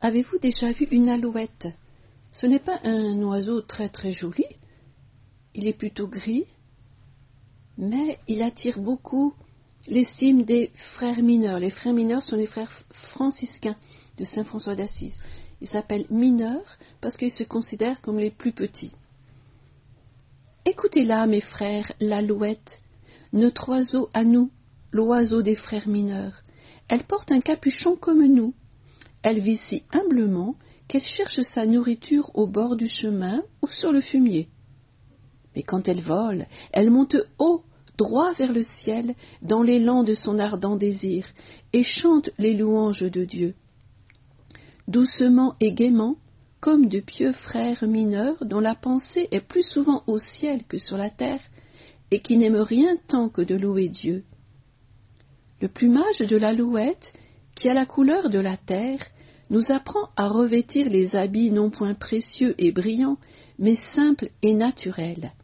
Avez-vous déjà vu une alouette? Ce n'est pas un oiseau très très joli, il est plutôt gris, mais il attire beaucoup l'estime des frères mineurs. Les frères mineurs sont les frères franciscains de Saint François d'Assise. Ils s'appellent mineurs parce qu'ils se considèrent comme les plus petits. Écoutez-la, mes frères, l'alouette, notre oiseau à nous, l'oiseau des frères mineurs. Elle porte un capuchon comme nous. Elle vit si humblement qu'elle cherche sa nourriture au bord du chemin ou sur le fumier. Mais quand elle vole, elle monte haut, droit vers le ciel, dans l'élan de son ardent désir, et chante les louanges de Dieu. Doucement et gaiement, comme de pieux frères mineurs dont la pensée est plus souvent au ciel que sur la terre, et qui n'aiment rien tant que de louer Dieu. Le plumage de l'alouette, qui a la couleur de la terre, nous apprend à revêtir les habits non point précieux et brillants, mais simples et naturels.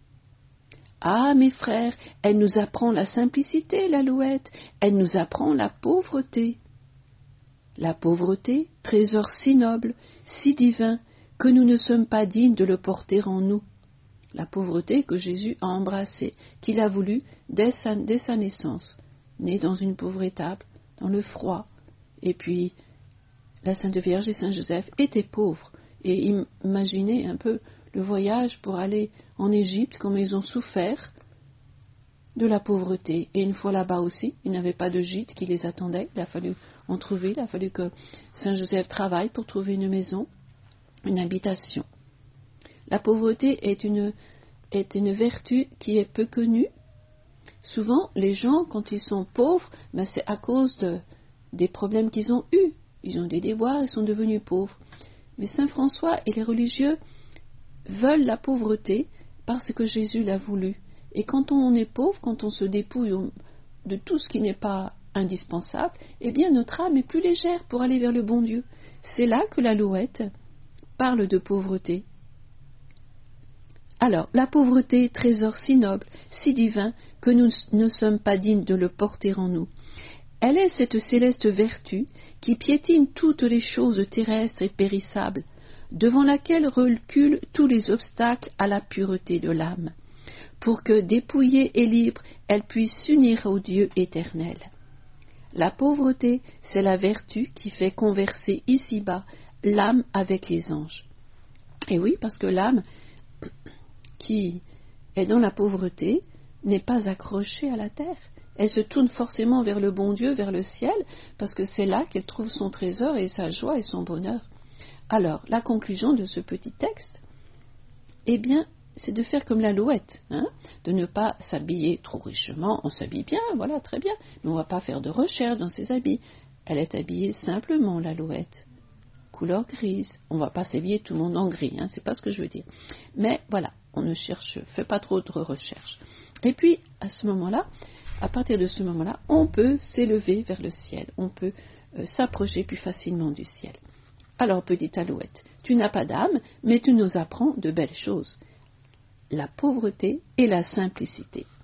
Ah, mes frères, elle nous apprend la simplicité, l'alouette, elle nous apprend la pauvreté. La pauvreté, trésor si noble, si divin, que nous ne sommes pas dignes de le porter en nous. La pauvreté que Jésus a embrassée, qu'il a voulu dès sa naissance, né dans une pauvre étape, dans le froid. Et puis, la Sainte Vierge et Saint Joseph étaient pauvres. Et imaginez un peu le voyage pour aller en Égypte, comme ils ont souffert de la pauvreté. Et une fois là-bas aussi, ils n'avaient pas de gîte qui les attendait. Il a fallu en trouver, il a fallu que Saint Joseph travaille pour trouver une maison, une habitation. La pauvreté est une vertu qui est peu connue. Souvent, les gens, quand ils sont pauvres, c'est à cause des problèmes qu'ils ont eus. Ils ont des déboires, ils sont devenus pauvres. Mais Saint François et les religieux veulent la pauvreté parce que Jésus l'a voulu. Et quand on est pauvre, quand on se dépouille de tout ce qui n'est pas indispensable, eh bien notre âme est plus légère pour aller vers le bon Dieu. C'est là que l'alouette parle de pauvreté. Alors, la pauvreté, trésor si noble, si divin, que nous ne sommes pas dignes de le porter en nous. Elle est cette céleste vertu qui piétine toutes les choses terrestres et périssables, devant laquelle reculent tous les obstacles à la pureté de l'âme, pour que, dépouillée et libre, elle puisse s'unir au Dieu éternel. La pauvreté, c'est la vertu qui fait converser ici-bas l'âme avec les anges. Et oui, parce que l'âme qui est dans la pauvreté n'est pas accrochée à la terre. Elle se tourne forcément vers le bon Dieu, vers le ciel, parce que c'est là qu'elle trouve son trésor et sa joie et son bonheur. Alors, la conclusion de ce petit texte, eh bien, c'est de faire comme l'alouette, de ne pas s'habiller trop richement. On s'habille bien, voilà, très bien, mais on ne va pas faire de recherche dans ses habits. Elle est habillée simplement, l'alouette, couleur grise. On ne va pas s'habiller tout le monde en gris, c'est pas ce que je veux dire. Mais voilà, on ne fait pas trop de recherche. Et puis, à partir de ce moment-là, on peut s'élever vers le ciel, on peut s'approcher plus facilement du ciel. Alors, petite alouette, tu n'as pas d'âme, mais tu nous apprends de belles choses, la pauvreté et la simplicité.